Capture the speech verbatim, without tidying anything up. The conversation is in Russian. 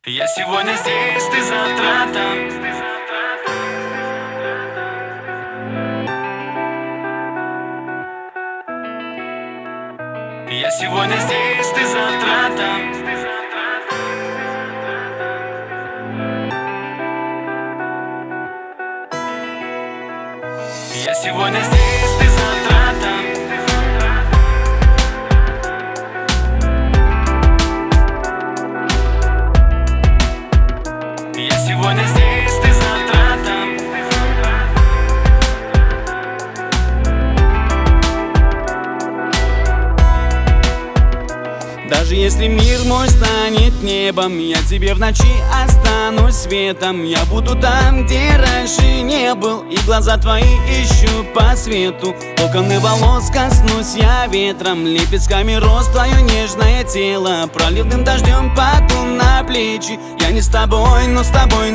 Я сегодня здесь, ты завтра там. Я сегодня здесь, ты завтра там. Я сегодня здесь, ты завтра там. Я сегодня здесь, ты завтра там. Даже если мир мой станет небом, я тебе в ночи останусь светом. Я буду там, где раньше не был, и глаза твои ищу по свету. Локоны волос коснусь я ветром, лепестками роз твое нежное тело. Проливным дождем паду на плечи. Я не с тобой, но с тобой